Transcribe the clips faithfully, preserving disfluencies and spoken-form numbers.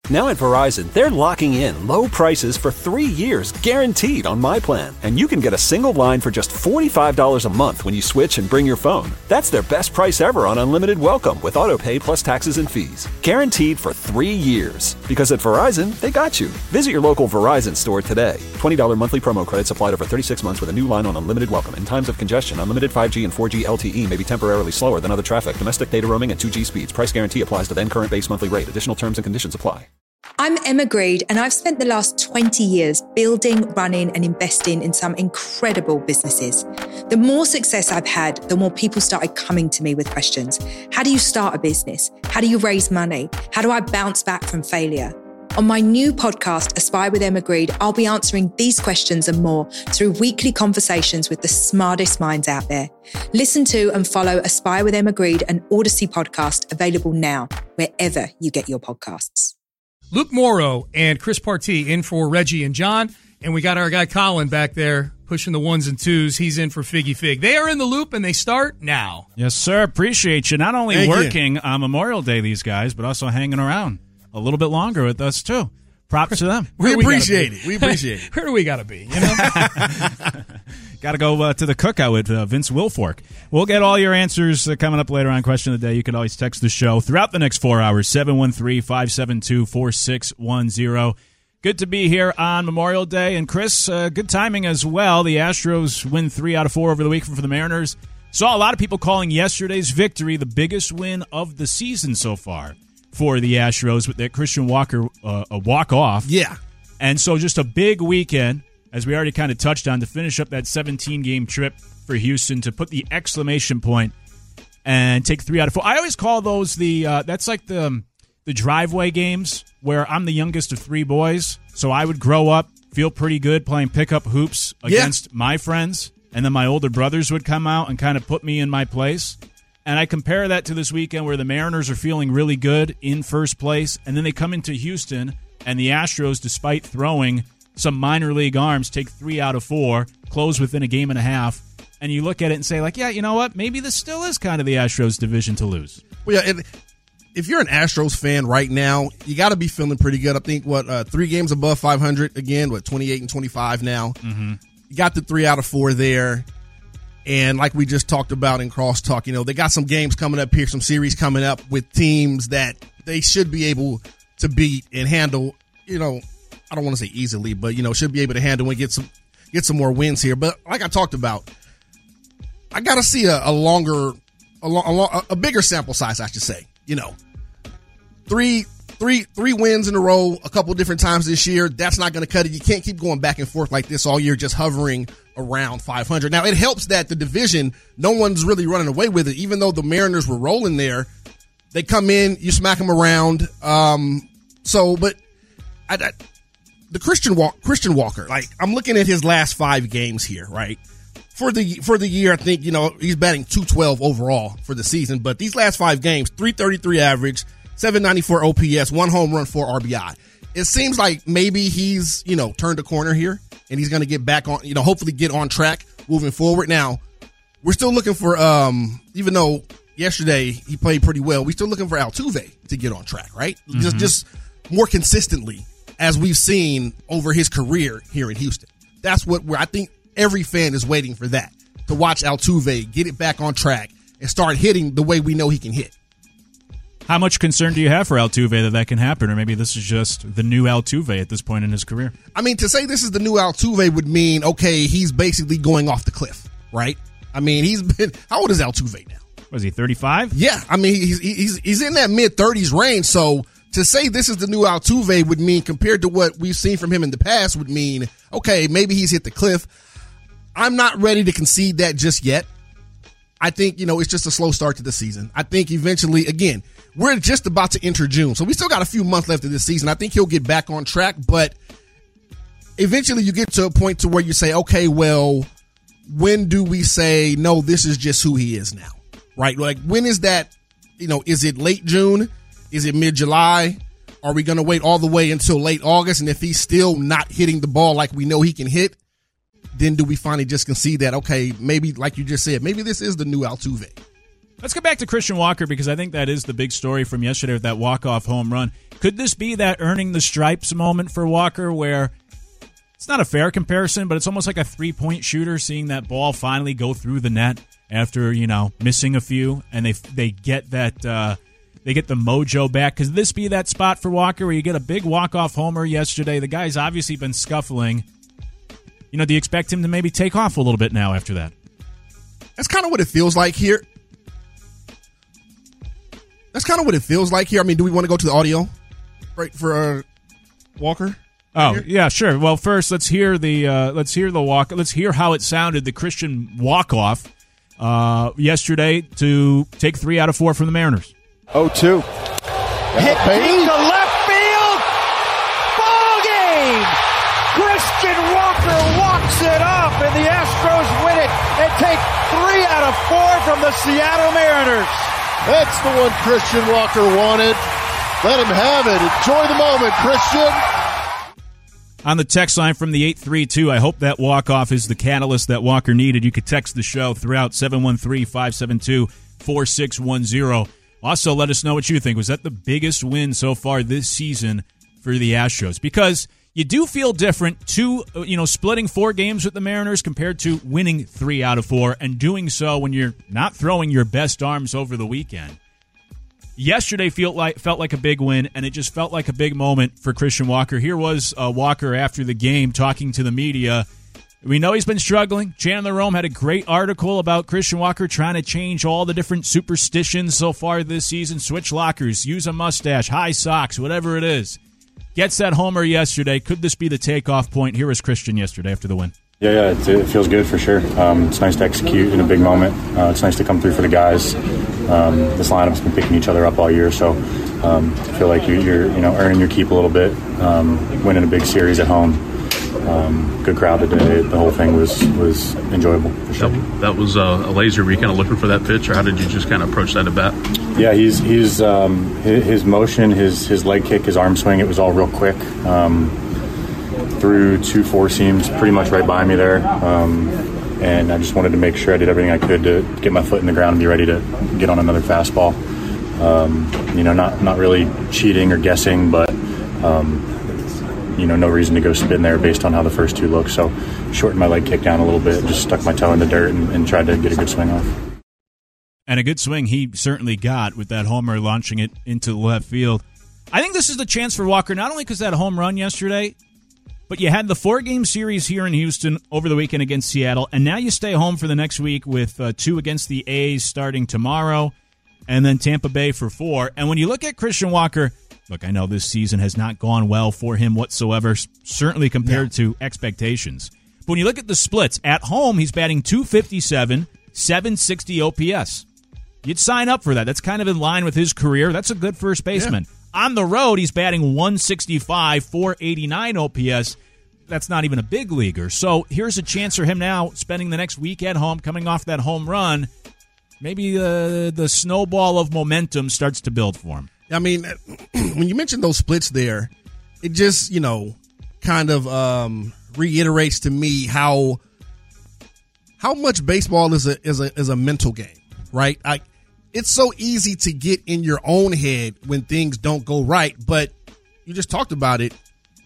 Now at Verizon, they're locking in low prices for three years, guaranteed on My Plan. And you can get a single line for just forty-five dollars a month when you switch and bring your phone. That's their best price ever on unlimited welcome with auto pay plus taxes and fees. Guaranteed for three years. Because at Verizon, they got you. Visit your local Verizon store today. twenty dollars monthly promo credits applied over thirty-six months with a new line on unlimited welcome. In times of congestion, unlimited five G and four G L T E may be temporarily slower than other traffic. Domestic data roaming at two G speeds. Price guarantee applies to then current base monthly rate. Additional terms and conditions apply. I'm Emma Greed, and I've spent the last twenty years building, running, and investing in some incredible businesses. The more success I've had, the more people started coming to me with questions. How do you start a business? How do you raise money? How do I bounce back from failure? On my new podcast, Aspire with Emma Greed, I'll be answering these questions and more through weekly conversations with the smartest minds out there. Listen to and follow Aspire with Emma Greed, an Odyssey podcast, available now, wherever you get your podcasts. Luke Morrow and Chris Partee in for Reggie and John, and we got our guy Colin back there pushing the ones and twos. He's in for Figgy Fig. They are in the loop, and they start now. Yes, sir. Appreciate you. Not only Thank working you. on Memorial Day, these guys, but also hanging around a little bit longer with us, too. Props to them. We, we appreciate it. We appreciate it. Where do we got to be, you know? Got to go uh, to the cookout with uh, Vince Wilfork. We'll get all your answers uh, coming up later on Question of the Day. You can always text the show throughout the next four hours, seven one three, five seven two, four six one zero. Good to be here on Memorial Day. And, Chris, uh, good timing as well. The Astros win three out of four over the weekend for the Mariners. Saw a lot of people calling yesterday's victory the biggest win of the season so far for the Astros with that Christian Walker uh, a walk-off. Yeah. And so just a big weekend, as we already kind of touched on, to finish up that seventeen-game trip for Houston, to put the exclamation point and take three out of four. I always call those the uh, – that's like the um, the driveway games where I'm the youngest of three boys, so I would grow up, feel pretty good playing pickup hoops against yeah. my friends, and then my older brothers would come out and kind of put me in my place. And I compare that to this weekend where the Mariners are feeling really good in first place, and then they come into Houston, and the Astros, despite throwing – some minor league arms, take three out of four, close within a game and a half, and you look at it and say, like, yeah, you know what? Maybe this still is kind of the Astros' division to lose. Well, yeah, if you're an Astros fan right now, you got to be feeling pretty good. I think, what, uh, three games above five hundred again, what, twenty-eight and twenty-five now. Mm-hmm. You got the three out of four there. And like we just talked about in Crosstalk, you know, they got some games coming up here, some series coming up with teams that they should be able to beat and handle, you know, I don't want to say easily, but, you know, should be able to handle and get some get some more wins here. But like I talked about, I got to see a, a longer, a, lo- a, lo- a bigger sample size, I should say. You know, three, three, three wins in a row a couple different times this year. That's not going to cut it. You can't keep going back and forth like this all year, just hovering around five hundred. Now, it helps that the division, no one's really running away with it. Even though the Mariners were rolling there, they come in, you smack them around. Um, so, but I, I The Christian Walk, Christian Walker, like, I'm looking at his last five games here, right? For the for the year, I think, you know, he's batting two twelve overall for the season. But these last five games, three thirty-three average, seven ninety-four O P S, one home run, four R B I. It seems like maybe he's, you know, turned a corner here, and he's going to get back on, you know, hopefully get on track moving forward. Now, we're still looking for, um, even though yesterday he played pretty well, we're still looking for Altuve to get on track, right? Mm-hmm. Just just more consistently, as we've seen over his career here in Houston. That's what we're, I think every fan is waiting for that, to watch Altuve get it back on track and start hitting the way we know he can hit. How much concern do you have for Altuve that that can happen, or maybe this is just the new Altuve at this point in his career? I mean, to say this is the new Altuve would mean, okay, he's basically going off the cliff, right? I mean, he's been, how old is Altuve now? Was he thirty-five? Yeah, I mean, he's he's he's in that mid-thirties range, so to say this is the new Altuve would mean, compared to what we've seen from him in the past, would mean, okay, maybe he's hit the cliff. I'm not ready to concede that just yet. I think, you know, it's just a slow start to the season. I think eventually, again, we're just about to enter June, so we still got a few months left of this season. I think he'll get back on track, but eventually you get to a point to where you say, okay, well, when do we say, no, this is just who he is now, right? Like, when is that, you know, is it late June? Is it mid-July? Are we going to wait all the way until late August? And if he's still not hitting the ball like we know he can hit, then do we finally just concede that, okay, maybe, like you just said, maybe this is the new Altuve? Let's get back to Christian Walker because I think that is the big story from yesterday with that walk-off home run. Could this be that earning the stripes moment for Walker where it's not a fair comparison, but it's almost like a three-point shooter seeing that ball finally go through the net after, you know, missing a few, and they they get that uh, they get the mojo back. Could this be that spot for Walker where you get a big walk-off homer yesterday? The guy's obviously been scuffling. You know, do you expect him to maybe take off a little bit now after that? That's kind of what it feels like here. That's kind of what it feels like here. I mean, do we want to go to the audio right for uh, Walker? Oh here? yeah, sure. Well, first let's hear the uh, let's hear the walk. Let's hear how it sounded. The Christian walk-off uh, yesterday to take three out of four from the Mariners. oh two Hit deep to left field. Ball game. Christian Walker walks it off, and the Astros win it and take three out of four from the Seattle Mariners. That's the one Christian Walker wanted. Let him have it. Enjoy the moment, Christian. On the text line from the eight three two, I hope that walk-off is the catalyst that Walker needed. You could text the show throughout seven one three, five seven two, four six one zero. Also, let us know what you think. Was that the biggest win so far this season for the Astros? Because you do feel different, two, you know, splitting four games with the Mariners compared to winning three out of four and doing so when you're not throwing your best arms over the weekend. Yesterday felt like felt like a big win, and it just felt like a big moment for Christian Walker. Here was uh, Walker after the game talking to the media. We know he's been struggling. Chandler Rome had a great article about Christian Walker trying to change all the different superstitions so far this season. Switch lockers, use a mustache, high socks, whatever it is. Gets that homer yesterday. Could this be the takeoff point? Here was Christian yesterday after the win. Yeah, yeah, it, it feels good for sure. Um, it's nice to execute in a big moment. Uh, it's nice to come through for the guys. Um, this lineup's been picking each other up all year, so um, I feel like you, you're, you know, earning your keep a little bit, um, winning a big series at home. Um, good crowd today. The whole thing was was enjoyable for sure. That, that was uh, a laser. Were you kind of looking for that pitch, or how did you just kind of approach that at bat? Yeah, he's he's um, his, his motion, his his leg kick, his arm swing. It was all real quick. Um, threw two four seams pretty much right by me there, um, and I just wanted to make sure I did everything I could to get my foot in the ground and be ready to get on another fastball. Um, you know, not not really cheating or guessing, but. Um, You know, no reason to go spin there based on how the first two look. So shortened my leg kick down a little bit, just stuck my toe in the dirt and, and tried to get a good swing off. And a good swing he certainly got with that homer launching it into the left field. I think this is the chance for Walker, not only because that home run yesterday, but you had the four-game series here in Houston over the weekend against Seattle, and now you stay home for the next week with uh, two against the A's starting tomorrow, and then Tampa Bay for four. And when you look at Christian Walker, look, I know this season has not gone well for him whatsoever, certainly compared no. to expectations. But when you look at the splits, at home he's batting two fifty-seven, seven sixty O P S. You'd sign up for that. That's kind of in line with his career. That's a good first baseman. Yeah. On the road, he's batting one sixty-five, four eighty-nine O P S. That's not even a big leaguer. So here's a chance for him now, spending the next week at home, coming off that home run. Maybe uh, the snowball of momentum starts to build for him. I mean, when you mentioned those splits there, it just, you know, kind of um, reiterates to me how how much baseball is a is a is a mental game, right? I, it's so easy to get in your own head when things don't go right, but you just talked about it.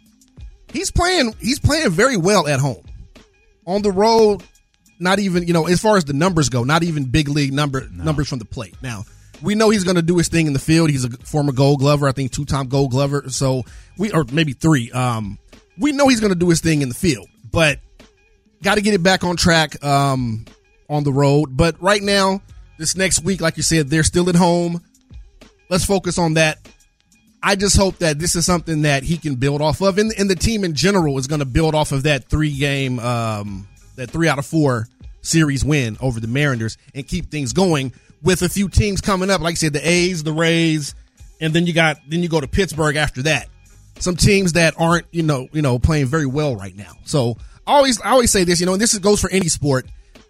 He's playing he's playing very well at home. On the road, not even, you know, as far as the numbers go, not even big league number no. numbers from the plate. Now, we know he's going to do his thing in the field. He's a former Gold Glover, I think two-time Gold Glover. So we, or maybe three. Um, we know he's going to do his thing in the field, but got to get it back on track um, on the road. But right now, this next week, like you said, they're still at home. Let's focus on that. I just hope that this is something that he can build off of, and, and the team in general is going to build off of that three-game, um, that three out of four series win over the Mariners and keep things going. With a few teams coming up, like I said, the A's, the Rays, and then you got then you go to Pittsburgh after that. Some teams that aren't, you know, you know, playing very well right now. So I always I always say this, you know, and this goes for any sport.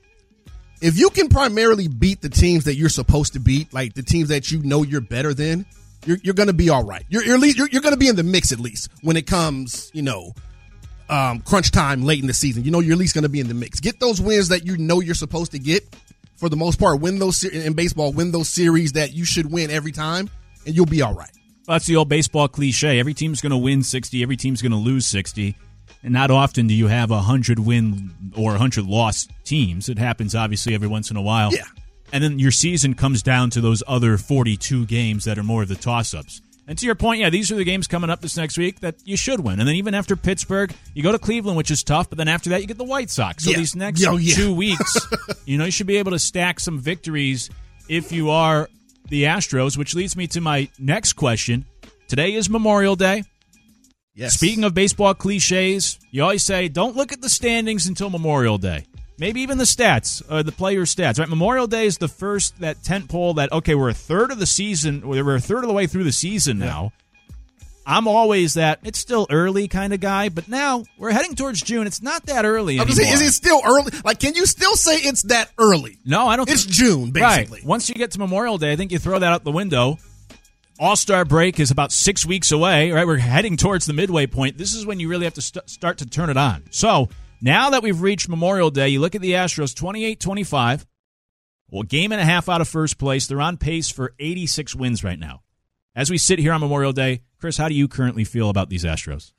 If you can primarily beat the teams that you're supposed to beat, like the teams that you know you're better than, you're you're going to be all right. You're you're you're, you're going to be in the mix at least when it comes, you know, um, crunch time late in the season. You know, you're at least going to be in the mix. Get those wins that you know you're supposed to get. for the most part. Win those in baseball, win those series that you should win every time, and you'll be all right. Well, that's the old baseball cliche. Every team's going to win sixty. Every team's going to lose sixty. And not often do you have a one hundred win or one hundred loss teams. It happens, obviously, every once in a while. Yeah. And then your season comes down to those other forty-two games that are more of the toss-ups. And to your point, yeah, these are the games coming up this next week that you should win. And then even after Pittsburgh, you go to Cleveland, which is tough, but then after that, you get the White Sox. So yeah. these next oh, yeah. two weeks, you know, you should be able to stack some victories if you are the Astros, which leads me to my next question. Today is Memorial Day. Yes. Speaking of baseball cliches, you always say, don't look at the standings until Memorial Day. Maybe even the stats, or the player stats. Right? Memorial Day is the first, that tent pole that, okay, we're a third of the season, we're a third of the way through the season now. Yeah. I'm always that, it's still early kind of guy, but now we're heading towards June. It's not that early anymore. Say, is it still early? Like, can you still say it's that early? No, I don't It's think, June, basically. Right. Once you get to Memorial Day, I think you throw that out the window. All-Star break is about six weeks away, right? We're heading towards the midway point. This is when you really have to st- start to turn it on. So now that we've reached Memorial Day, you look at the Astros, twenty-eight twenty-five. Well, game and a half out of first place. They're on pace for eighty-six wins right now. As we sit here on Memorial Day, Chris, how do you currently feel about these Astros?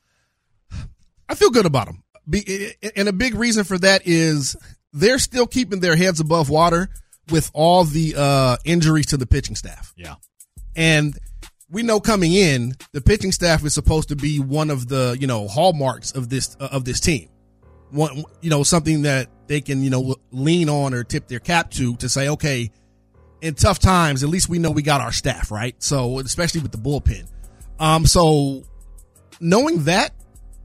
I feel good about them. Be, and a big reason for that is they're still keeping their heads above water with all the uh, injuries to the pitching staff. Yeah. And we know coming in, the pitching staff is supposed to be one of the, you know, hallmarks of this uh, of this team. One, you know, something that they can, you know, lean on or tip their cap to to say, okay, in tough times, at least we know we got our staff, right? So, especially with the bullpen. Um, so knowing that,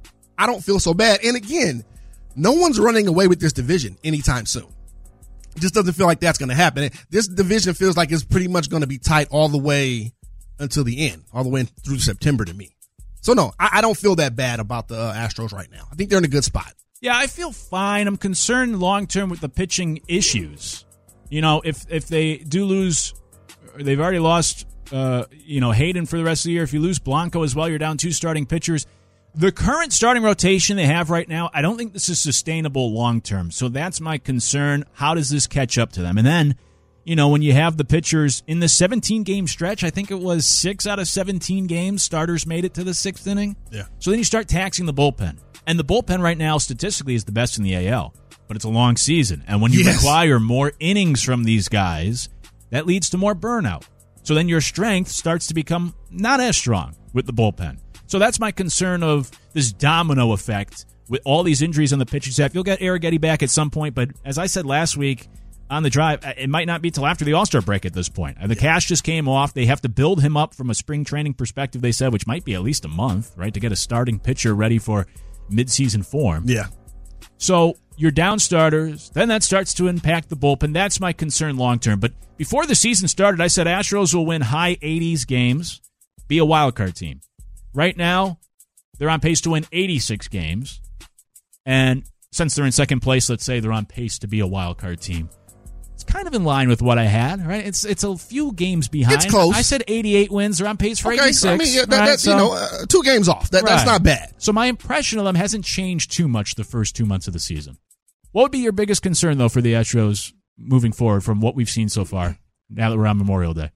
I don't feel so bad. And again, no one's running away with this division anytime soon. It just doesn't feel like that's going to happen. This division feels like it's pretty much going to be tight all the way until the end, all the way through September to me. So, no, I, I don't feel that bad about the uh, Astros right now. I think they're in a good spot. Yeah, I feel fine. I'm concerned long-term with the pitching issues. You know, if if they do lose, they've already lost, uh, you know, Hayden for the rest of the year. If you lose Blanco as well, you're down two starting pitchers. The current starting rotation they have right now, I don't think this is sustainable long-term. So that's my concern. How does this catch up to them? And then, you know, when you have the pitchers in the seventeen-game stretch, I think it was six out of seventeen games, starters made it to the sixth inning. Yeah. So then you start taxing the bullpen. And the bullpen right now, statistically, is the best in the A L. But it's a long season. And when you yes. require more innings from these guys, that leads to more burnout. So then your strength starts to become not as strong with the bullpen. So that's my concern of this domino effect with all these injuries on the pitching staff. You'll get Arrighetti back at some point, but as I said last week on the drive, it might not be till after the All-Star break at this point. The yeah. cash just came off. They have to build him up from a spring training perspective, they said, which might be at least a month, right, to get a starting pitcher ready for midseason form. Yeah. So you're down starters, then that starts to impact the bullpen. That's my concern long-term. But before the season started, I said Astros will win high eighties games, be a wild card team. Right now, they're on pace to win eighty-six games. And since they're in second place, let's say they're on pace to be a wild card team. It's kind of in line with what I had, right? It's it's a few games behind. It's close. I said eighty-eight wins. They're on pace for okay, eighty-six. So, I mean, yeah, that, right? that's, so, you know, uh, two games off. That, right. That's not bad. So my impression of them hasn't changed too much the first two months of the season. What would be your biggest concern, though, for the Astros moving forward from what we've seen so far now that we're on Memorial Day?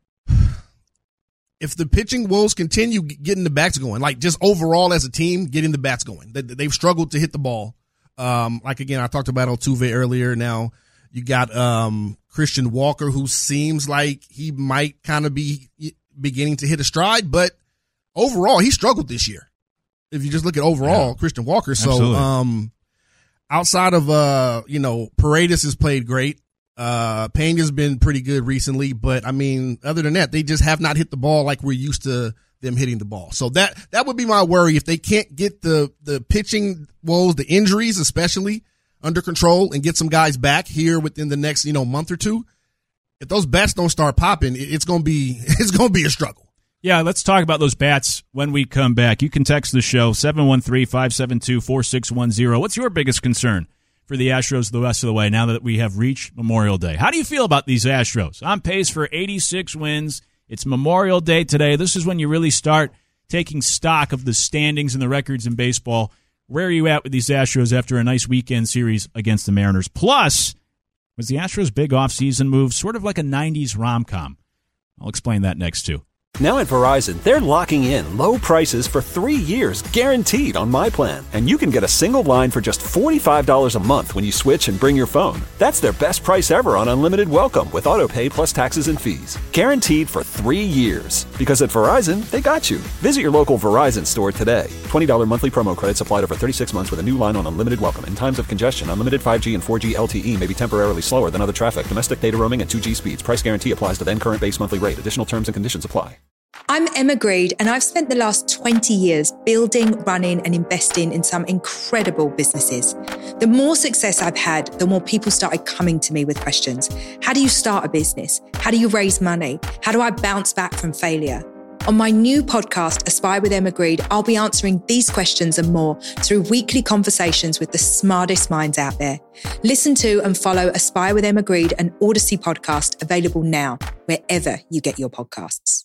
If the pitching woes continue getting the bats going, like just overall as a team, getting the bats going. They've struggled to hit the ball. Um, like, again, I talked about Altuve earlier. Now you got um, Christian Walker, who seems like he might kind of be beginning to hit a stride. But overall, he struggled this year. If you just look at overall, yeah. Christian Walker. So um, outside of, uh, you know, Paredes has played great. Uh, Pena's been pretty good recently, but I mean, other than that, they just have not hit the ball like we're used to them hitting the ball. So that, that would be my worry if they can't get the, the pitching woes, the injuries especially, under control and get some guys back here within the next, you know, month or two. If those bats don't start popping, it's going to be, it's going to be a struggle. Yeah, let's talk about those bats when we come back. You can text the show, seven one three, five seven two, four six one zero. What's your biggest concern for the Astros the rest of the way now that we have reached Memorial Day? How do you feel about these Astros? On pace for eighty-six wins. It's Memorial Day today. This is when you really start taking stock of the standings and the records in baseball. Where are you at with these Astros after a nice weekend series against the Mariners? Plus, Was the Astros' big offseason move sort of like a nineties rom-com? I'll explain that next, too. Now at Verizon, they're locking in low prices for three years guaranteed on my plan. And you can get a single line for just forty-five dollars a month when you switch and bring your phone. That's their best price ever on unlimited welcome with autopay plus taxes and fees. Guaranteed for three years. Because at Verizon, they got you. Visit your local Verizon store today. twenty dollars monthly promo credits applied over thirty-six months with a new line on unlimited welcome. In times of congestion, unlimited five G and four G L T E may be temporarily slower than other traffic. Domestic data roaming and two G speeds. Price guarantee applies to then current base monthly rate. Additional terms and conditions apply. I'm Emma Greed, and I've spent the last twenty years building, running, and investing in some incredible businesses. The more success I've had, the more people started coming to me with questions. How do you start a business? How do you raise money? How do I bounce back from failure? On my new podcast, Aspire with Emma Greed, I'll be answering these questions and more through weekly conversations with the smartest minds out there. Listen to and follow Aspire with Emma Greed, an Odyssey podcast, available now, wherever you get your podcasts.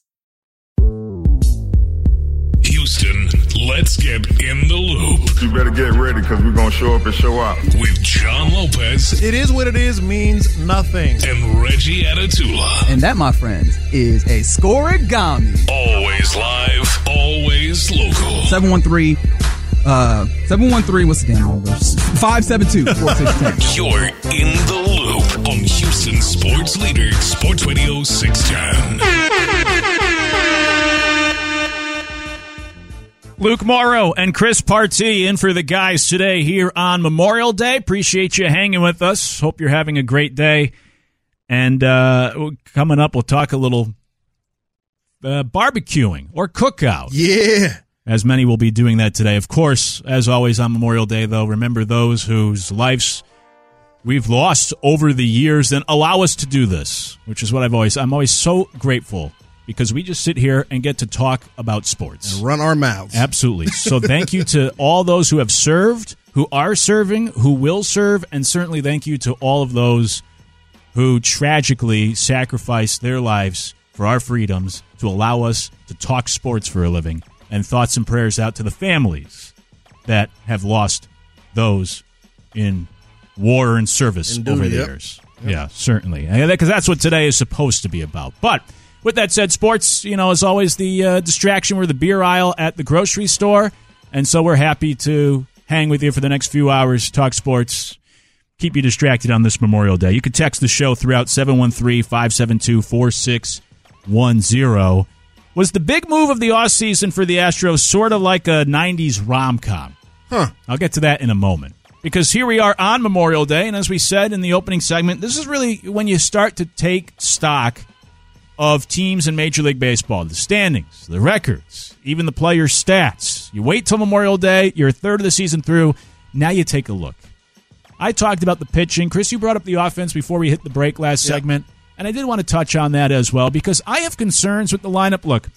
Houston, let's get in the loop. You better get ready because we're going to show up and show out. With John Lopez. It is what it is means nothing. And Reggie Atatula. And that, my friends, is a scoregami. Always live, always local. seven one three Uh, seven one three, what's the damn number? five seven two, four six one zero. You're in the loop on Houston Sports Leader, Sports Radio six ten. Luke Morrow and Chris Partee in for the guys today here on Memorial Day. Appreciate you hanging with us. Hope you're having a great day. And uh, coming up, we'll talk a little uh, barbecuing or cookout. Yeah. As many will be doing that today. Of course, as always on Memorial Day, though, remember those whose lives we've lost over the years and allow us to do this, which is what I've always, I'm always so grateful because we just sit here and get to talk about sports. And run our mouths. Absolutely. So thank you to all those who have served, who are serving, who will serve, and certainly thank you to all of those who tragically sacrificed their lives for our freedoms to allow us to talk sports for a living. And thoughts and prayers out to the families that have lost those in war and service Indeed, over the yep. years. Yep. Yeah, certainly. Because that's what today is supposed to be about. But with that said, sports, you know, is always the uh, distraction. We're the beer aisle at the grocery store. And so we're happy to hang with you for the next few hours, talk sports, keep you distracted on this Memorial Day. You can text the show throughout seven one three, five seven two, four six one zero. Was the big move of the offseason for the Astros sort of like a nineties rom-com? Huh. I'll get to that in a moment. Because here we are on Memorial Day, and as we said in the opening segment, this is really when you start to take stock of teams in Major League Baseball. The standings, the records, even the players' stats. You wait till Memorial Day, you're a third of the season through, now you take a look. I talked about the pitching. Chris, you brought up the offense before we hit the break last yep. segment. And I did want to touch on that as well because I have concerns with the lineup. Look,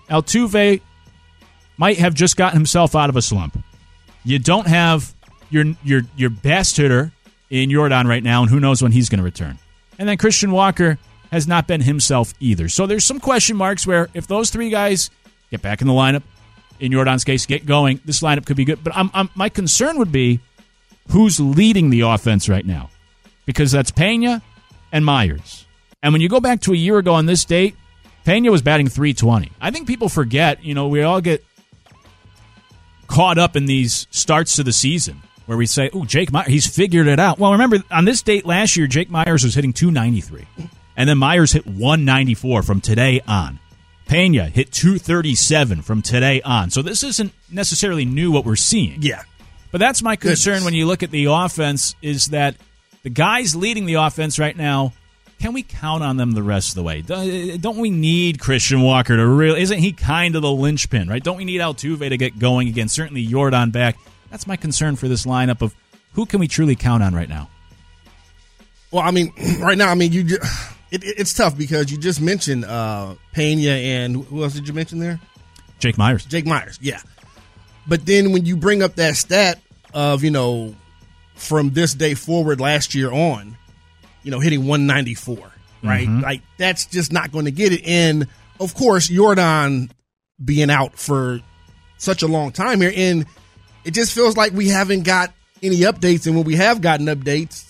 Altuve might have just gotten himself out of a slump. You don't have your your your best hitter in Yordan right now, and who knows when he's going to return. And then Christian Walker has not been himself either. So there's some question marks where if those three guys get back in the lineup, in Yordan's case, get going, this lineup could be good. But I'm, I'm, my concern would be who's leading the offense right now because that's Pena and Myers. And when you go back to a year ago on this date, Pena was batting three twenty. I think people forget, you know, we all get caught up in these starts to the season where we say, oh, Jake Myers, he's figured it out. Well, remember, on this date last year, Jake Myers was hitting two ninety-three. And then Myers hit one ninety-four from today on. Pena hit two thirty-seven from today on. So this isn't necessarily new what we're seeing. Yeah. But that's my concern Goodness. when you look at the offense is that the guys leading the offense right now, can we count on them the rest of the way? Don't we need Christian Walker to really... Isn't he kind of the linchpin, right? Don't we need Altuve to get going again? Certainly Yordan back. That's my concern for this lineup of who can we truly count on right now? Well, I mean, right now, I mean, you just, it, it's tough because you just mentioned uh, Pena and who else did you mention there? Jake Myers. Jake Myers, yeah. But then when you bring up that stat of, you know, from this day forward last year on, you know, hitting one ninety-four, right? Mm-hmm. Like, that's just not going to get it. And, of course, Yordan being out for such a long time here, and it just feels like we haven't got any updates. And when we have gotten updates,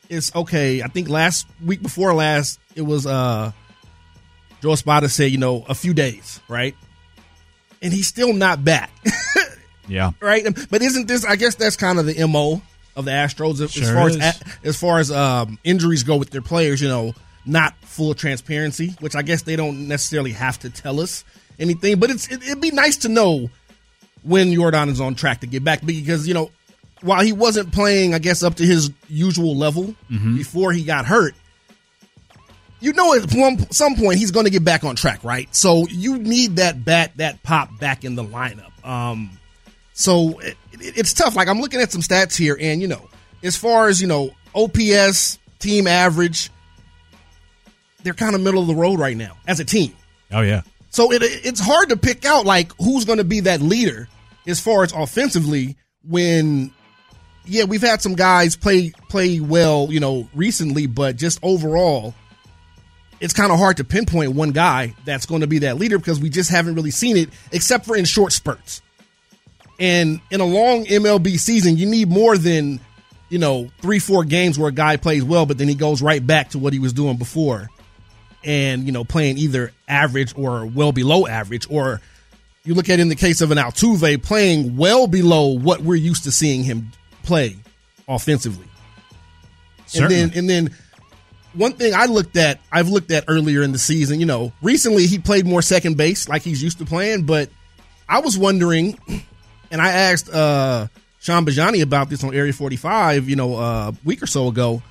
is, okay, I think last week before last, it was uh, Joe Espada said, you know, a few days, right? And he's still not back. Yeah. Right? But isn't this, I guess that's kind of the M O of the Astros as, Sure as far is. as as far as um, injuries go with their players, you know, not full transparency, which I guess they don't necessarily have to tell us anything. But it's it, it'd be nice to know when Jordan is on track to get back, because, you know, while he wasn't playing, I guess, up to his usual level Mhm. before he got hurt, you know at one, some point he's going to get back on track, right? So you need that bat, that pop back in the lineup. Um, so it, it, it's tough. Like, I'm looking at some stats here, and, you know, as far as, you know, O P S, team average, they're kind of middle of the road right now as a team. Oh, yeah. So it, it's hard to pick out, like, who's going to be that leader as far as offensively when, yeah, we've had some guys play play well, you know, recently, but just overall, it's kind of hard to pinpoint one guy that's going to be that leader because we just haven't really seen it except for in short spurts. And in a long M L B season, you need more than, you know, three, four games where a guy plays well, but then he goes right back to what he was doing before. And, you know, playing either average or well below average, or you look at in the case of an Altuve playing well below what we're used to seeing him play offensively. Certainly. And then, and then one thing I looked at, I've looked at earlier in the season, you know, recently he played more second base like he's used to playing, but I was wondering, and I asked uh, Sean Bajani about this on Area forty-five, you know, uh, a week or so ago.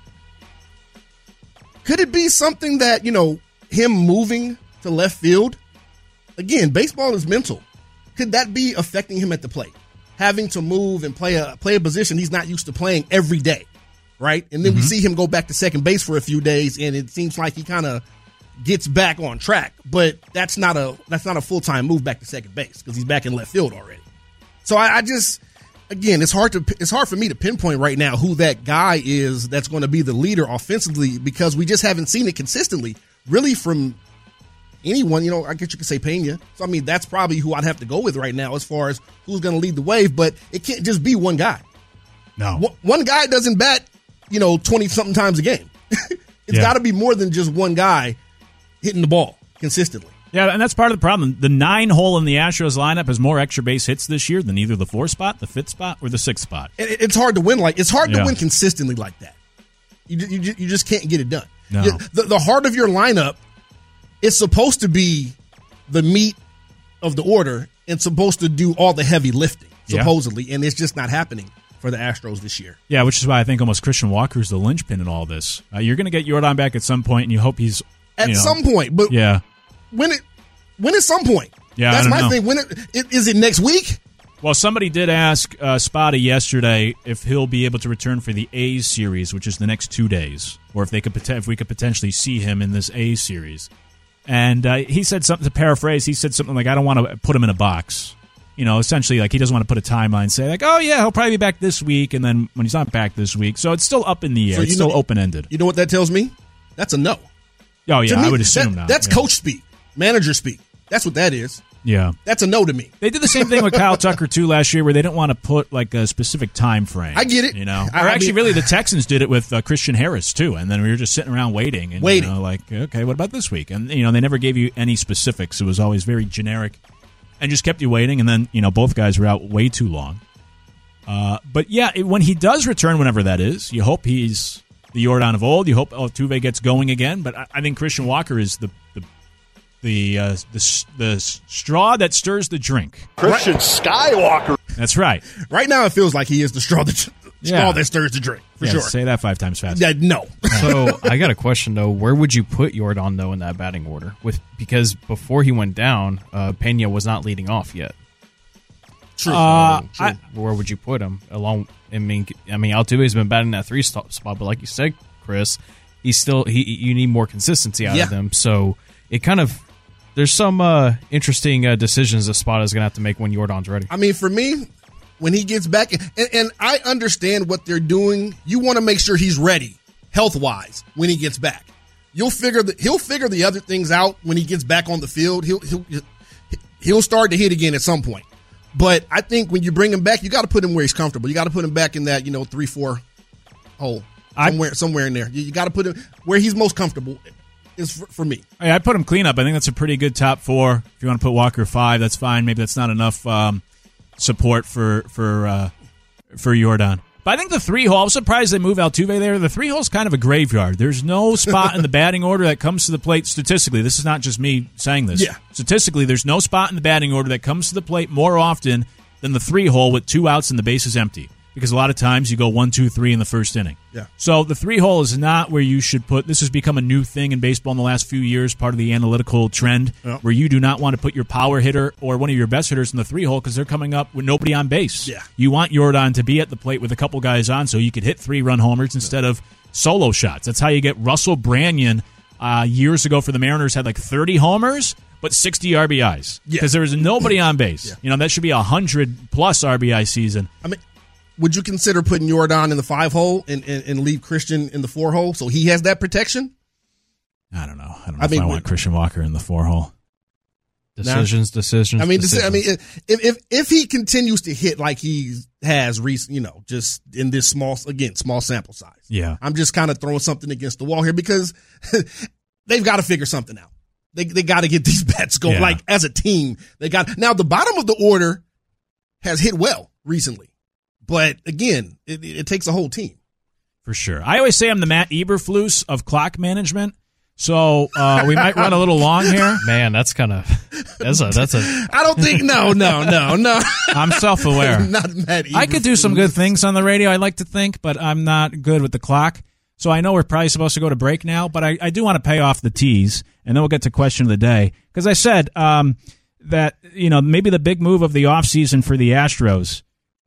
Could it be something that, you know, him moving to left field? Again, baseball is mental. Could that be affecting him at the plate? Having to move and play a play a position he's not used to playing every day, right? And then Mm-hmm. we see him go back to second base for a few days, and it seems like he kind of gets back on track. But that's not a that's not a full time move back to second base because he's back in left field already. So I, I just, again, it's hard to it's hard for me to pinpoint right now who that guy is that's going to be the leader offensively, because we just haven't seen it consistently, really, from anyone. You know, I guess you could say Pena. So I mean, that's probably who I'd have to go with right now as far as who's going to lead the wave. But it can't just be one guy. No, One- one guy doesn't bat, you know, twenty something times a game. It's Yeah. got to be more than just one guy hitting the ball consistently. Yeah, and that's part of the problem. The nine hole in the Astros lineup has more extra base hits this year than either the four spot, the fifth spot, or the sixth spot. And it- it's hard to win like it's hard Yeah. to win consistently like that. You ju- you, ju- you just can't get it done. No. You- the, the heart of your lineup is supposed to be the meat of the order and supposed to do all the heavy lifting, Yeah. supposedly, and it's just not happening for the Astros this year. Yeah, which is why I think almost Christian Walker is the linchpin in all this. Uh, you're going to get Jordan back at some point, and you hope he's At you know, some point, but yeah, when it when at some point, Yeah, I that's don't my know. thing. When it, it, is it next week? Well, somebody did ask uh, Spada yesterday if he'll be able to return for the A's series, which is the next two days, or if they could poten- if we could potentially see him in this A's series. And uh, he said something, to paraphrase, he said something like, "I don't want to put him in a box." You know, essentially, like he doesn't want to put a timeline, say like, "Oh yeah, he'll probably be back this week," and then when he's not back this week, so it's still up in the air. So it's you still know- open ended. You know what that tells me? That's a no. Oh yeah, To me, I would assume that- not. That's yeah. coach speak, manager speak. That's what that is. Yeah. That's a no to me. They did the same thing with Kyle Tucker too last year, where they didn't want to put like a specific time frame. I get it. You know, I- or I actually, mean- really, the Texans did it with uh, Christian Harris too, and then we were just sitting around waiting, and Waiting. You know, like, okay, what about this week? And you know, they never gave you any specifics. It was always very generic, and just kept you waiting. And then you know, both guys were out way too long. Uh, but yeah, it, when he does return, whenever that is, you hope he's the Jordan of old. You hope Altuve gets going again. But I, I think Christian Walker is the the the uh, the, s- the straw that stirs the drink. Christian Skywalker. That's right. Right now, it feels like he is the straw that straw Yeah. that stirs the drink for Yeah, sure. Say that five times fast. Yeah, no. So I got a question though. Where would you put Jordan though in that batting order? With because before he went down, uh, Pena was not leading off yet. True. Uh, So I- where would you put him? Along, I mean, I mean, Altuve's been batting that three st- spot, but like you said, Chris, he's still he. You need more consistency out Yeah. of them. So it kind of there's some uh, interesting uh, decisions that Spada's going to have to make when Jordan's ready. I mean, for me, when he gets back, and, and I understand what they're doing. You want to make sure he's ready, health wise, when he gets back. You'll figure the, he'll figure the other things out when he gets back on the field. He'll he'll he'll start to hit again at some point. But I think when you bring him back, you got to put him where he's comfortable. You got to put him back in that, you know, three four hole. somewhere, somewhere in there. You, you got to put him where he's most comfortable. Is for, for me. I, I put him cleanup. I think that's a pretty good top four. If you want to put Walker five, that's fine. Maybe that's not enough um, support for for uh, for Jordan. But I think the three hole. I was surprised they moved Altuve there. The three hole is kind of a graveyard. There's no spot in the batting order that comes to the plate statistically. This is not just me saying this. Yeah. Statistically, there's no spot in the batting order that comes to the plate more often than the three hole with two outs and the base is empty. Because a lot of times you go one, two, three in the first inning. Yeah. So the three hole is not where you should put. This has become a new thing in baseball in the last few years, part of the analytical trend, Yep. where you do not want to put your power hitter or one of your best hitters in the three hole because they're coming up with nobody on base. Yeah. You want Jordan to be at the plate with a couple guys on so you could hit three run homers instead of solo shots. That's how you get Russell Branyan uh, years ago for the Mariners had like thirty homers. But sixty R B Is because Yeah. there was nobody on base. Yeah. You know, that should be a one hundred plus R B I season. I mean, would you consider putting Jordan in the five hole and, and, and leave Christian in the four hole so he has that protection? I don't know. I don't know I if mean, I want Christian Walker in the four hole. Decisions, decisions. I mean, decisions. I mean, if if if he continues to hit like he has recent, you know, just in this small again small sample size. Yeah, I'm just kind of throwing something against the wall here because they've got to figure something out. They they got to get these bats going. Yeah. Like as a team, they got now the bottom of the order has hit well recently, but again, it, it takes a whole team. for sure. I always say I'm the Matt Eberflus of clock management. So uh, we might run a little long here. Man, that's kind of that's a that's a. I don't think no no no no. I'm self-aware. Not Matt I could do some good things on the radio, I like to think, but I'm not good with the clock. So I know we're probably supposed to go to break now, but I, I do want to pay off the tease, and then we'll get to question of the day. Because I said um, that, you know, maybe the big move of the offseason for the Astros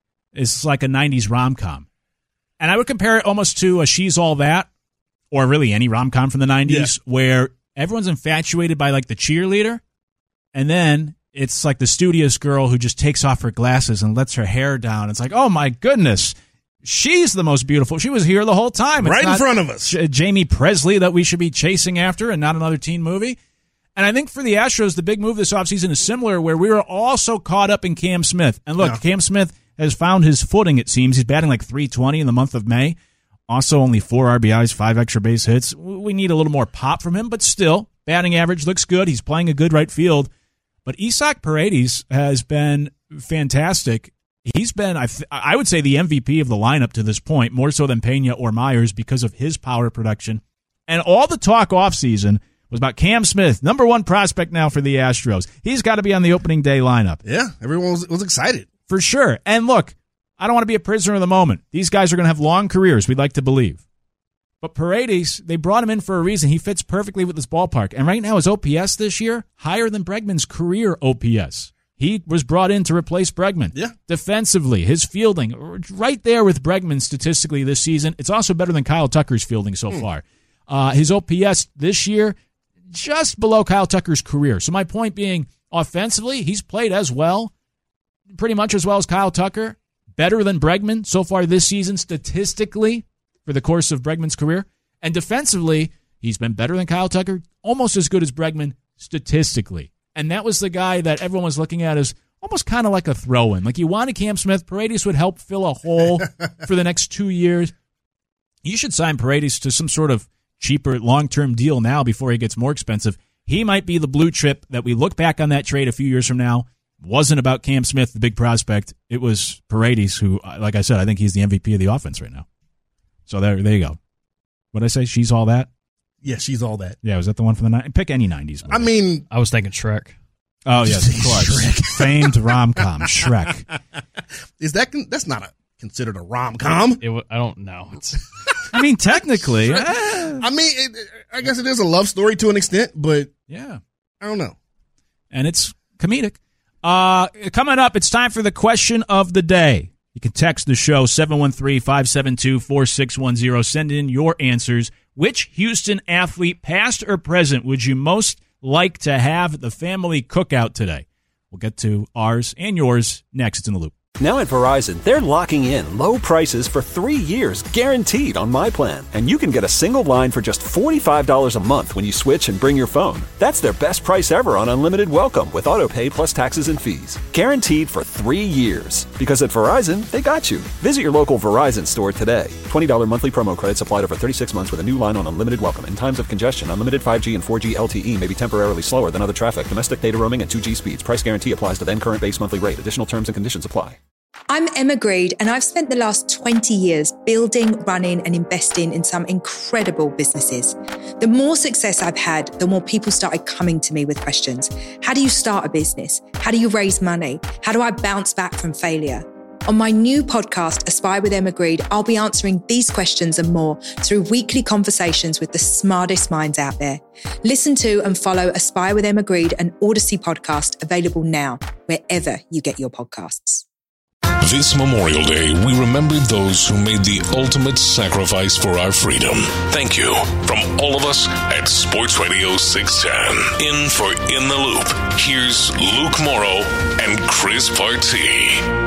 is like a nineties rom-com. And I would compare it almost to a She's All That, or really any rom-com from the nineties, yeah. where everyone's infatuated by like the cheerleader, and then it's like the studious girl who just takes off her glasses and lets her hair down. It's like, oh my goodness, she's the most beautiful. She was here the whole time. It's right in not front of us. J- Jamie Presley that we should be chasing after and not another teen movie. And I think for the Astros, the big move this offseason is similar, where we were all so caught up in Cam Smith. And look, Yeah. Cam Smith has found his footing, it seems. He's batting like three twenty in the month of May. Also only four R B Is, five extra base hits. We need a little more pop from him, but still, batting average looks good. He's playing a good right field. But Isaac Paredes has been fantastic. He's been, I, th- I would say, the M V P of the lineup to this point, more so than Pena or Myers because of his power production. And all the talk offseason was about Cam Smith, number one prospect now for the Astros. He's got to be on the opening day lineup. Yeah, everyone was, was excited. For sure. And look, I don't want to be a prisoner of the moment. These guys are going to have long careers, we'd like to believe. But Paredes, they brought him in for a reason. He fits perfectly with this ballpark. And right now, his O P S this year, higher than Bregman's career O P S. He was brought in to replace Bregman. Yeah. Defensively, his fielding, right there with Bregman statistically this season. It's also better than Kyle Tucker's fielding so mm. far. Uh, his O P S this year, just below Kyle Tucker's career. So my point being, offensively, he's played as well, pretty much as well as Kyle Tucker. Better than Bregman so far this season statistically for the course of Bregman's career. And defensively, he's been better than Kyle Tucker, almost as good as Bregman statistically. And that was the guy that everyone was looking at as almost kind of like a throw-in. Like you wanted Cam Smith. Paredes would help fill a hole for the next two years. You should sign Paredes to some sort of cheaper long-term deal now before he gets more expensive. He might be the blue chip that we look back on that trade a few years from now. Wasn't about Cam Smith, the big prospect. It was Paredes, who, like I said, I think he's the M V P of the offense right now. So there, there you go. What did I say? She's All That? Yeah, She's All That. Yeah, was that the one from the nineties? Pick any nineties movie. I mean, I was thinking Shrek. Oh, yes, of course. Famed rom-com, Shrek. Is that, that's not a considered a rom-com? It, I don't know. It's, I mean, technically. eh. I mean, it, I guess it is a love story to an extent, but yeah, I don't know. And it's comedic. Uh, coming up, it's time for the question of the day. You can text the show, seven one three, five seven two, four six one zero. Send in your answers. Which Houston athlete, past or present, would you most like to have at the family cookout today? We'll get to ours and yours next. It's In the Loop. Now at Verizon, they're locking in low prices for three years guaranteed on my plan. And you can get a single line for just forty-five dollars a month when you switch and bring your phone. That's their best price ever on unlimited welcome with autopay plus taxes and fees. Guaranteed for three years. Because at Verizon, they got you. Visit your local Verizon store today. twenty dollars monthly promo credits applied over thirty-six months with a new line on unlimited welcome. In times of congestion, unlimited five G and four G L T E may be temporarily slower than other traffic. Domestic data roaming and two G speeds. Price guarantee applies to then current base monthly rate. Additional terms and conditions apply. I'm Emma Greed, and I've spent the last twenty years building, running, and investing in some incredible businesses. The more success I've had, the more people started coming to me with questions. How do you start a business? How do you raise money? How do I bounce back from failure? On my new podcast, Aspire with Emma Greed, I'll be answering these questions and more through weekly conversations with the smartest minds out there. Listen to and follow Aspire with Emma Greed, an Odyssey podcast, available now, wherever you get your podcasts. This Memorial Day, we remember those who made the ultimate sacrifice for our freedom. Thank you from all of us at Sports Radio six ten. In for In the Loop, here's Luke Morrow and Chris Partee.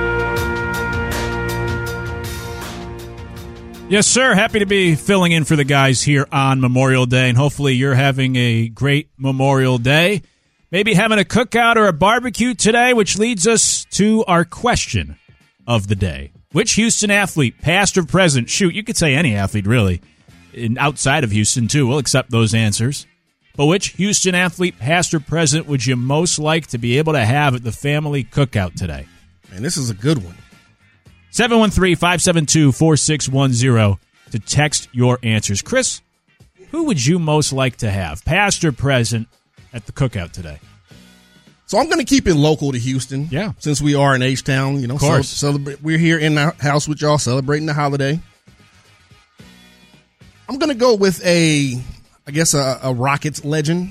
Yes, sir. Happy to be filling in for the guys here on Memorial Day, and hopefully you're having a great Memorial Day. Maybe having a cookout or a barbecue today, which leads us to our question of the day. Which Houston athlete, past or present, shoot, you could say any athlete really, and outside of Houston too, we'll accept those answers. But which Houston athlete, past or present, would you most like to be able to have at the family cookout today? Man, this is a good one. seven one three, five seven two, four six one zero to text your answers. Chris, who would you most like to have, past or present, at the cookout today? So I'm going to keep it local to Houston. Yeah. Since we are in H-Town, you know, of course. So, celebrate, we're here in the house with y'all celebrating the holiday. I'm going to go with a, I guess, a, a Rockets legend,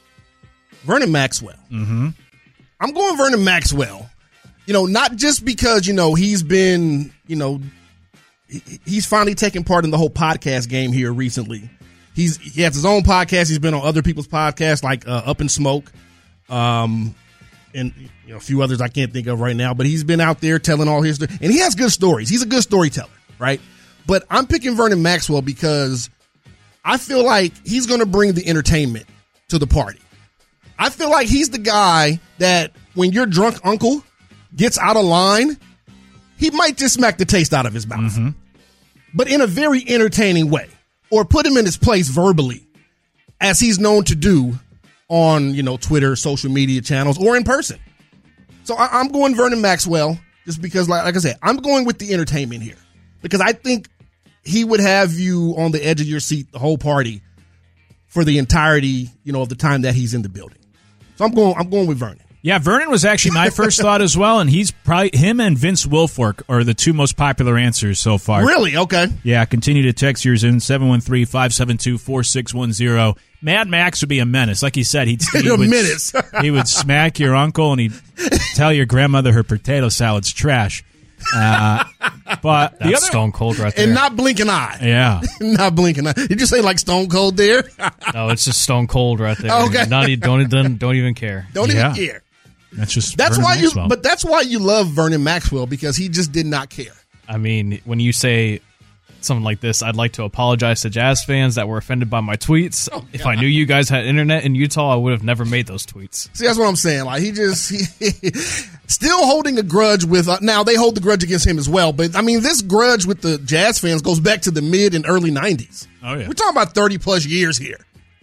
Vernon Maxwell. Mm-hmm. I'm going Vernon Maxwell. You know, not just because, you know, he's been, you know, he, he's finally taken part in the whole podcast game here recently. He's He has his own podcast. He's been on other people's podcasts like uh, Up in Smoke. Um, and you know, a few others I can't think of right now, but he's been out there telling all his, and he has good stories. He's a good storyteller, right? But I'm picking Vernon Maxwell because I feel like he's going to bring the entertainment to the party. I feel like he's the guy that when your drunk uncle gets out of line, he might just smack the taste out of his mouth, mm-hmm. but in a very entertaining way, or put him in his place verbally, as he's known to do on, you know, Twitter, social media channels, or in person. So I, I'm going Vernon Maxwell just because, like, like I said, I'm going with the entertainment here because I think he would have you on the edge of your seat the whole party for the entirety, you know, of the time that he's in the building. So I'm going, I'm going with Vernon. Yeah, Vernon was actually my first thought as well, and he's probably, him and Vince Wilfork are the two most popular answers so far. Really? Okay. Yeah, continue to text yours in, seven one three, five seven two, four six one zero. Mad Max would be a menace. Like he said, he'd, he, a would, menace. he would smack your uncle, and he'd tell your grandmother her potato salad's trash. Uh, but That's the other, Stone Cold right there. And not blink an eye. Yeah. Not blink an eye. Did you say like Stone Cold there? No, it's just Stone Cold right there. Okay. Not, e- don't, don't, don't even care. Don't Yeah. even care. That's just That's Vernon why Maxwell. you, but that's why you love Vernon Maxwell, because he just did not care. I mean, when you say something like this, I'd like to apologize to Jazz fans that were offended by my tweets. Oh, if I knew you guys had internet in Utah, I would have never made those tweets. See, that's what I'm saying. Like, he just, he, still holding a grudge with, uh, now they hold the grudge against him as well. But I mean, this grudge with the Jazz fans goes back to the mid and early nineties. Oh, yeah. We're talking about thirty plus years here.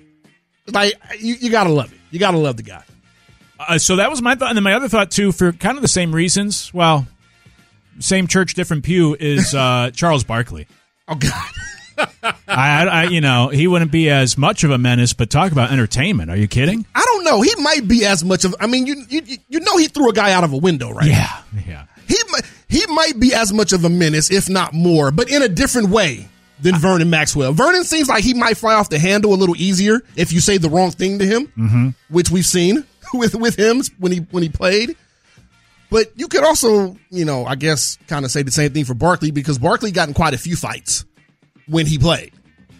Like, you, you gotta love it. You gotta love the guy. Uh, so that was my thought. And then my other thought, too, for kind of the same reasons, well, same church, different pew, is uh, Charles Barkley. Oh, God. I, I, you know, he wouldn't be as much of a menace, but talk about entertainment. Are you kidding? I don't know. He might be as much of, I mean, you you, you know he threw a guy out of a window, right? Yeah, yeah. He, he might be as much of a menace, if not more, but in a different way than Vernon Maxwell. Vernon seems like he might fly off the handle a little easier if you say the wrong thing to him, mm-hmm. which we've seen with with him when he when he played. But you could also, you know, I guess kind of say the same thing for Barkley, because Barkley got in quite a few fights when he played.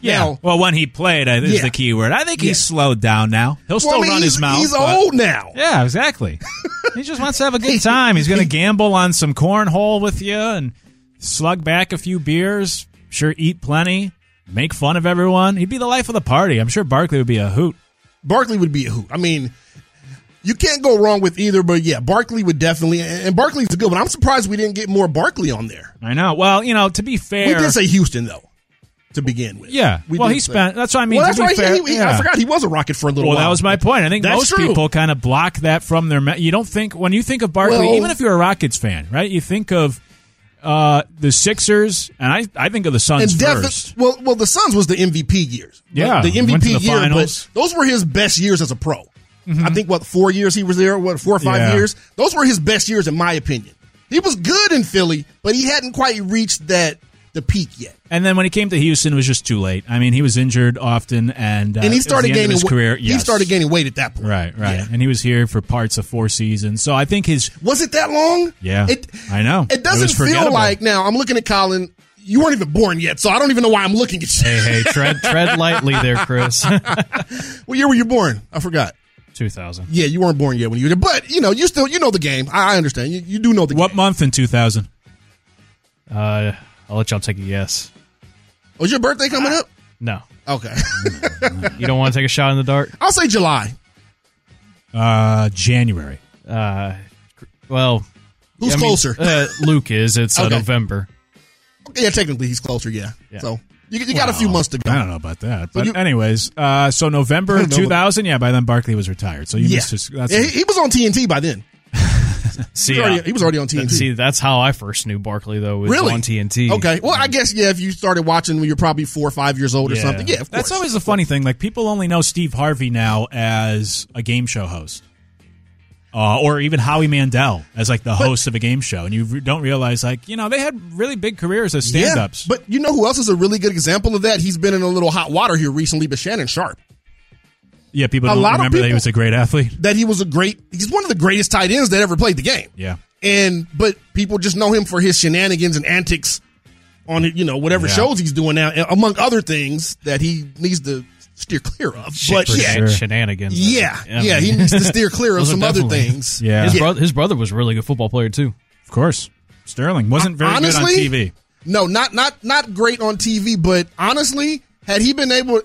Yeah. Now, well, when he played, I think is Yeah. the key word. I think Yeah. he's slowed down now. He'll still well, I mean, run he's, his mouth. He's but- old now. Yeah, exactly. He just wants to have a good time. He's going to gamble on some cornhole with you and slug back a few beers. Sure, eat plenty, make fun of everyone. He'd be the life of the party. I'm sure Barkley would be a hoot. Barkley would be a hoot. I mean, you can't go wrong with either, but yeah, Barkley would definitely, and Barkley's a good one. I'm surprised we didn't get more Barkley on there. I know. Well, you know, to be fair. We did say Houston, though, to begin with. Yeah. We well, did he say- spent, that's what I mean. Well, to that's be right. fair, He- he- yeah. I forgot he was a Rocket for a little Well, while. that was my point. I think That's most true. people kind of block that from their. Me- you don't think, when you think of Barkley, Well- even if you're a Rockets fan, right? You think of uh, the Sixers, and I, I think of the Suns And defi- first. well, well, the Suns was the M V P years. Yeah, the M V went to P the year, finals. but those were his best years as a pro. I think what four years he was there, what four or five Yeah. years. Those were his best years, in my opinion. He was good in Philly, but he hadn't quite reached that the peak yet. And then when he came to Houston, it was just too late. I mean, he was injured often, and uh, and he it was started the end of gaining his wa- career. He Yes. started gaining weight at that point. Right, right. Yeah. And he was here for parts of four seasons. So I think his Was it that long? yeah, It, I know. It doesn't was feel forgettable. like now. I'm looking at Colin. You weren't even born yet, so I don't even know why I'm looking at you. Hey, hey, tread tread lightly there, Chris. What year were you born? I forgot. two thousand. Yeah, you weren't born yet when you were there, but you know, you still you know the game. I, I understand. You, you do know the What game. month in two thousand? Uh, I'll let y'all take a guess. Was your birthday coming up? No. Okay. You don't want to take a shot in the dark? I'll say July. Uh, January. Uh, well, Who's I mean, closer? uh, Luke is. It's uh, Okay. November. Yeah, technically he's closer. Yeah. Yeah. So you, you got a few months to go. I don't know about that, but you- anyways, uh, so I November don't know, two thousand. Yeah, by then Barkley was retired. So you Yeah. missed his. That's Yeah, he, he was on T N T by then. See, He was already- uh, he was already on T N T. See, that's how I first knew Barkley, though, was Really? on T N T. Okay. Well, I guess yeah. If you started watching when you're probably four or five years old or Yeah. something, yeah. Of That's course. always the funny thing. Like people only know Steve Harvey now as a game show host, uh, or even Howie Mandel as like the host of a game show, and you re- don't realize like you know they had really big careers as stand-ups. Yeah, but you know who else is a really good example of that? He's been in a little hot water here recently, but Shannon Sharp. Yeah, people A don't lot of remember that he people- was a great athlete. That he was a great. He's one of the greatest tight ends that ever played the game. Yeah. And but people just know him for his shenanigans and antics on you know whatever Yeah. shows he's doing now, among other things that he needs to steer clear of. But For yeah, sure. Shenanigans. yeah, I yeah, mean, he needs to steer clear of those are some other definitely- things. Yeah. His, Yeah. brother, his brother was a really good football player, too. Of course, Sterling wasn't very good on Honestly, T V. No, not not not great on T V, but honestly, had he been able,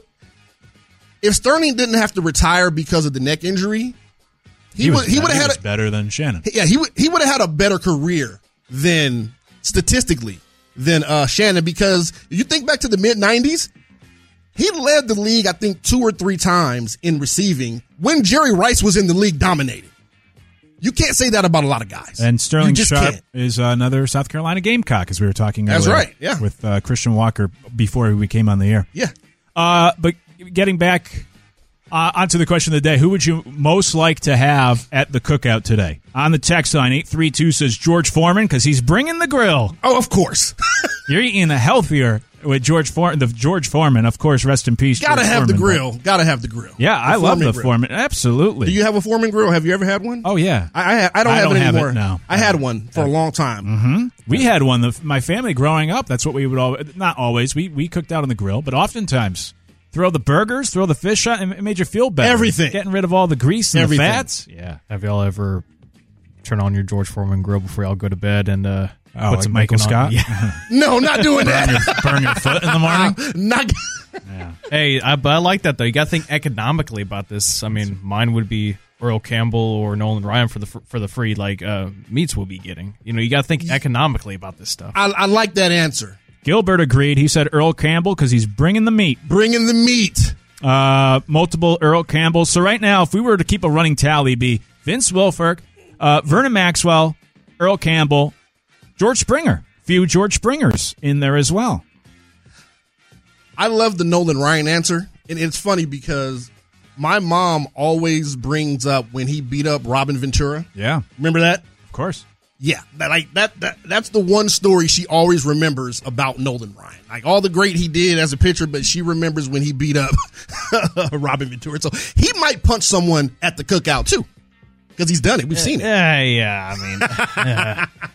if Sterling didn't have to retire because of the neck injury, he, He would was, he would have had was a, better than Shannon. yeah he would he would have had a better career than statistically than uh, Shannon, because you think back to the mid nineties, he led the league I think two or three times in receiving when Jerry Rice was in the league dominating. You can't say that about a lot of guys. And Sterling You just Sharp can't. is another South Carolina Gamecock, as we were talking That's earlier right, yeah. with uh, Christian Walker before we came on the air. Yeah. Uh, but getting back uh, onto the question of the day, who would you most like to have at the cookout today? On the text line, eight three two says George Foreman because he's bringing the grill. Oh, of course. You're eating the healthier with George Foreman. The George Foreman, of course, rest in peace. Gotta George have the Foreman, grill. Gotta have the grill. but- Yeah, I love Foreman the grill. Foreman. Absolutely. Do you have a Foreman grill? Have you ever had one? Oh yeah. I I, I don't I have don't it have it, anymore. no. I had one for a long time. Mm-hmm. We had one. The, my family growing up, that's what we would always, not always, we, we cooked out on the grill, but oftentimes throw the burgers, throw the fish out, and it made you feel better. Everything. Getting rid of all the grease and Everything. the fats. Yeah. Have y'all ever turn on your George Foreman grill before y'all go to bed and uh, Oh, put like some Michael bacon on? Scott? Yeah. No, not doing burn, that. your, burn your foot in the morning? Not. Hey, I, but I like that, though. You got to think economically about this. I mean, mine would be Earl Campbell or Nolan Ryan for the fr- for the free, like, uh, meats we'll be getting. You know, you got to think economically about this stuff. I, I like that answer. Gilbert agreed. He said Earl Campbell because he's bringing the meat. Bringing the meat. Uh, multiple Earl Campbells. So right now, if we were to keep a running tally, it'd be Vince Wilfork, uh, Vernon Maxwell, Earl Campbell, George Springer. Few George Springers in there as well. I love the Nolan Ryan answer, and it's funny because my mom always brings up when he beat up Robin Ventura. Yeah, Remember that? of course. Yeah, that, like that, that. That's the one story she always remembers about Nolan Ryan. Like all the great he did as a pitcher, but she remembers when he beat up Robin Ventura. So he might punch someone at the cookout too, because he's done it. We've seen it. Yeah, yeah. I mean, yeah.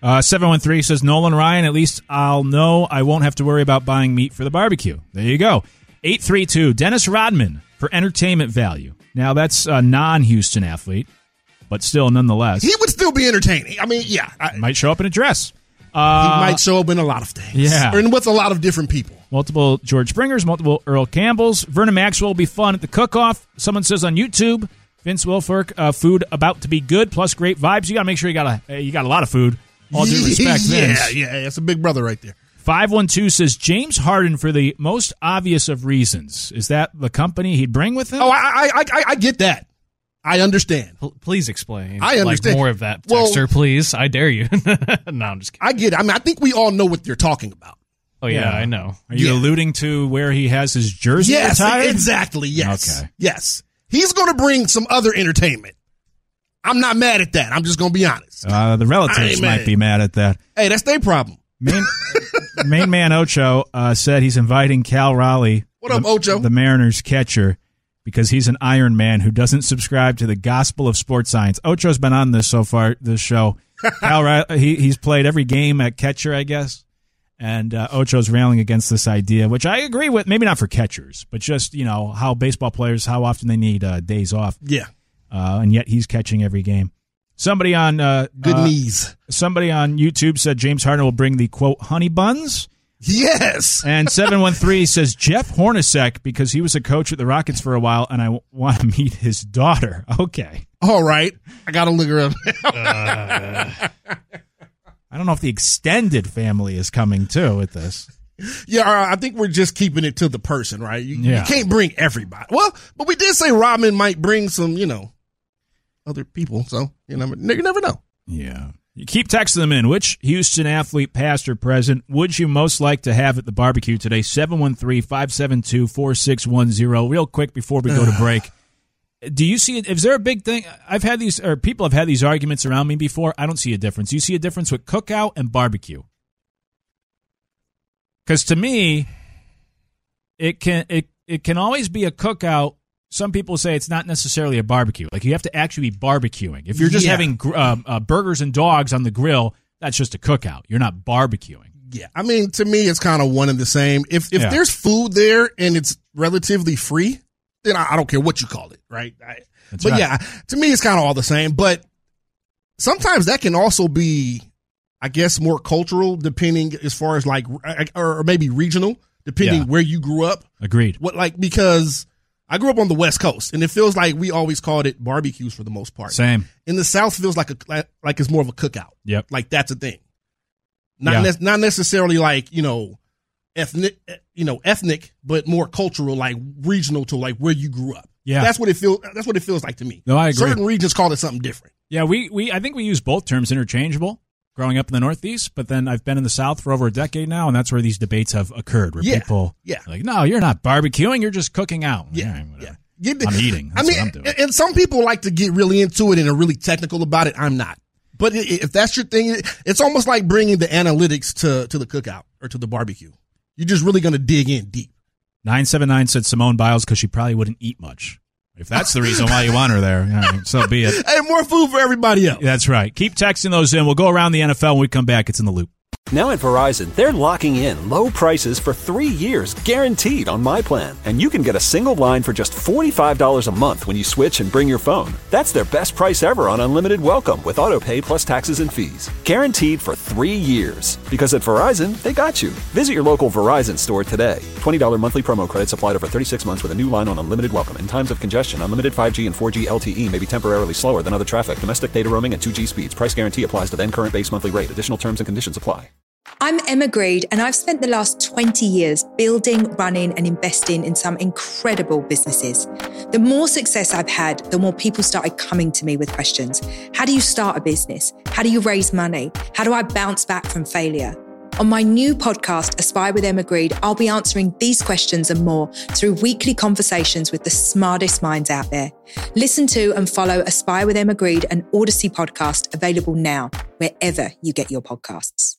Uh, seven one three says, Nolan Ryan, at least I'll know I won't have to worry about buying meat for the barbecue. There you go. eight three two, Dennis Rodman for entertainment value. Now, that's a non-Houston athlete, but still, nonetheless. He would still be entertaining. I mean, yeah. I, might show up in a dress. Uh, he might show up in a lot of things. Yeah. And with a lot of different people. Multiple George Springers, multiple Earl Campbells. Vernon Maxwell will be fun at the cook-off. Someone says on YouTube, Vince Wilfork, uh, food about to be good, plus great vibes. You got to make sure you got a you got a lot of food. All due respect, yeah, Vince. Yeah, yeah, that's a big brother right there. five one two says James Harden for the most obvious of reasons. Is that the company he'd bring with him? Oh, I I I, I get that. I understand. P- please explain. I understand. Like more of that, well, Texter, please. I dare you. No, I'm just kidding. I get it. I mean, I think we all know what you're talking about. Oh, yeah, yeah. I know. Are you yeah. alluding to where he has his jersey yes, retired? Exactly, yes. Okay. Yes. He's going to bring some other entertainment. I'm not mad at that. I'm just going to be honest. Uh, the relatives might mad. be mad at that. Hey, that's their problem. Main, main man Ocho uh, said he's inviting Cal Raleigh, what up, the, Ocho? the Mariners catcher, because he's an Iron Man who doesn't subscribe to the gospel of sports science. Ocho's been on this so far, this show. Cal Riley, he, he's played every game at catcher, I guess. And uh, Ocho's railing against this idea, which I agree with. Maybe not for catchers, but just, you know, how baseball players, how often they need uh, days off. Yeah. Uh, and yet he's catching every game. Somebody on uh, good uh, knees. Somebody on YouTube said James Harden will bring the, quote, honey buns. Yes. And seven one three says Jeff Hornacek, because he was a coach at the Rockets for a while, and I w- want to meet his daughter. Okay. All right. I got to look her up. uh, I don't know if the extended family is coming, too, with this. Yeah, I think we're just keeping it to the person, right? You, yeah. you can't bring everybody. Well, but we did say Rodman might bring some, you know, other people. So, you know, you never know. Yeah. You keep texting them in. Which Houston athlete, past or present, would you most like to have at the barbecue today? seven one three, five seven two, four six one zero. Real quick before we go to break. Do you see it? Is there a big thing? I've had these, or people have had these arguments around me before. I don't see a difference. You see a difference with cookout and barbecue? Because to me, it can it it can always be a cookout. Some people say it's not necessarily a barbecue. Like, you have to actually be barbecuing. If you're just yeah. having uh, uh, burgers and dogs on the grill, that's just a cookout. You're not barbecuing. Yeah, I mean, to me, it's kind of one and the same. If if Yeah. there's food there and it's relatively free, then I, I don't care what you call it, right? I, That's but right. yeah, to me, it's kind of all the same. But sometimes that can also be, I guess, more cultural, depending as far as like, or maybe regional, depending Yeah. where you grew up. Agreed. What like because I grew up on the West Coast, and it feels like we always called it barbecues for the most part. Same. In the South, feels like a like, like it's more of a cookout. Yep. Like that's a thing. Not Yeah. ne- not necessarily like, you know, ethnic, you know, ethnic, but more cultural, like regional to like where you grew up. Yeah. That's what it feels. That's what it feels like to me. No, I agree. Certain regions call it something different. Yeah, we, we I think we use both terms interchangeable growing up in the Northeast, but then I've been in the South for over a decade now, and that's where these debates have occurred, where Yeah. people Yeah. are like, no, you're not barbecuing, you're just cooking out. Yeah. All right, whatever. Yeah. Get the- I'm eating. That's I mean, what I'm doing. and some people like to get really into it and are really technical about it. I'm not. But i- if that's your thing, it's almost like bringing the analytics to, to the cookout or to the barbecue. You're just really going to dig in deep. nine seven nine said Simone Biles because she probably wouldn't eat much. If that's the reason why you want her there, yeah, so be it. Hey, more food for everybody else. That's right. Keep texting those in. We'll go around the N F L when we come back. It's in the loop. Now at Verizon, they're locking in low prices for three years, guaranteed on my plan. And you can get a single line for just forty-five dollars a month when you switch and bring your phone. That's their best price ever on unlimited welcome with auto pay plus taxes and fees. Guaranteed for three years. Because at Verizon, they got you. Visit your local Verizon store today. twenty dollars monthly promo credits applied over thirty-six months with a new line on unlimited welcome. In times of congestion, unlimited five G and four G L T E may be temporarily slower than other traffic. Domestic data roaming and two G speeds. Price guarantee applies to then current base monthly rate. Additional terms and conditions apply. I'm Emma Greed, and I've spent the last twenty years building, running, and investing in some incredible businesses. The more success I've had, the more people started coming to me with questions. How do you start a business? How do you raise money? How do I bounce back from failure? On my new podcast, Aspire with Emma Greed, I'll be answering these questions and more through weekly conversations with the smartest minds out there. Listen to and follow Aspire with Emma Greed, an Odyssey podcast, available now, wherever you get your podcasts.